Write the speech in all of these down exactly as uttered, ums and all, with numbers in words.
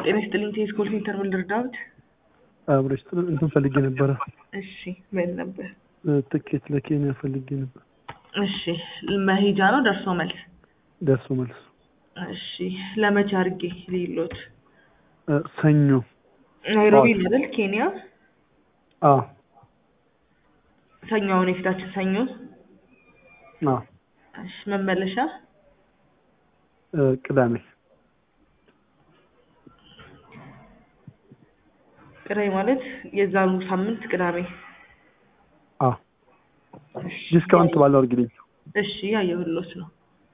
ጤና ይስጥልኝ ቴስኮል ሴንተር ምን ልርዳዎት? አብረሽ እንትን ፈልጌ ነበር። እሺ ምን ነበር? ትኬት ለኬንያ ፈልጌ ነበር። እሺ መሄጃ ነው ደርሶ መልስ? ደርሶ መልስ። እሺ ለመቼ አድርጌ ልይሎት? ሰኞ ናይሮቢ አይደል ኬንያ? አዎ ሰኞ ነው የፊታችን ሰኞ? አዎ። እሺ መመለሻ? ቅዳሜ። ቅዳሜ ማለት የዛኑ ሳምንት ቅዳሜ? አዎ። ዲስካውንት ባለው አድርግልኝ። እሺ ያየሁልዎት ነው።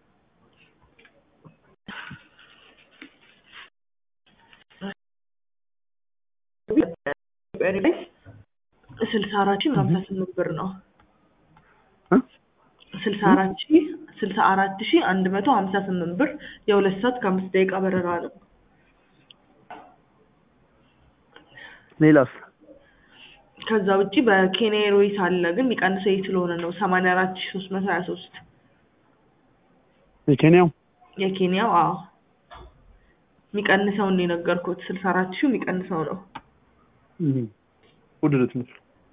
ስልሳ አራት ሺህ ሃምሳ ስምንት ብር ነው። ስልሳ አራት ሺህ ስልሳ አራት ሺህ አንድ መቶ ሃምሳ ስምንት ብር የሁለት ሰዓት ከአምስት ደቂቃ በረራ ነው። ሌላስ? ከዛ ውጪ በኬንያ ኤርዌይስ አለ ግን የሚቀንሰው ይሄ ስለሆነ ነው ሰማንያ አራት ሺህ ሶስት መቶ ሀያ ሶስት። የኬንያው? የኬንያው አዎ የሚቀንሰው ነው የነገርኩት ስልሳ አራት ሺህ የሚቀንሰው ነው። እህ ወደረት ነው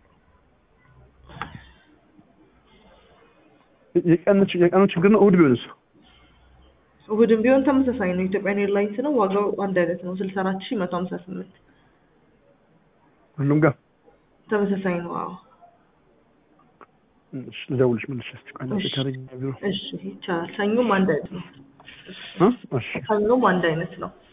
የቀነች የቀነች ችግር ነው። እሑድ ቢሆንስ? እሑድም ቢሆን ተመሳሳይ ነው። ኢትዮጵያን ኤርላይንስ ነው ዋጋው አንድ አይነት ነው ስልሳ አራት ሺህ መቶ ሃምሳ ስምንት። ሁሉም ጋር ተመሳሳይ ነው። አዎ እሺ ልደውልሽ መልሼ እስኪ ቆይ ነው ታሪክ ነው። እሺ ይቻላል። ሰኞም አንድ አይነት ነው። እ እሺ ሰኞም አንድ አይነት ነው።